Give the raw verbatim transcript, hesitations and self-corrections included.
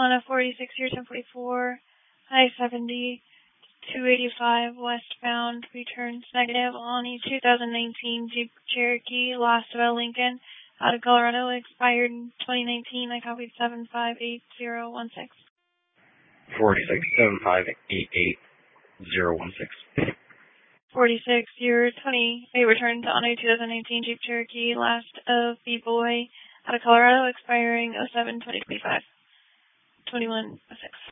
Lana forty-six year ten forty-four, high seventy, two eighty-five westbound, returns negative on a two thousand nineteen Jeep Cherokee, lost about Lincoln, out of Colorado, expired in twenty nineteen. I copied seven five eight zero one six. forty-six, seven five eight eight zero one six. forty-six year twenty-eight returned on a two thousand nineteen Jeep Cherokee, last of B-Boy, out of Colorado, expiring oh seven twenty twenty-five. twenty-one oh six.